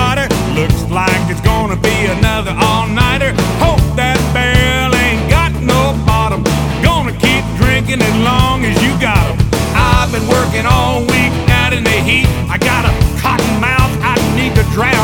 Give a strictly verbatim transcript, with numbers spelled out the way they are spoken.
water. Looks like it's gonna be another all-nighter. Hope that barrel ain't got no bottom. Gonna keep drinking as long as you got 'em. I've been working all week out in the heat. I got a cotton mouth, I need to drown.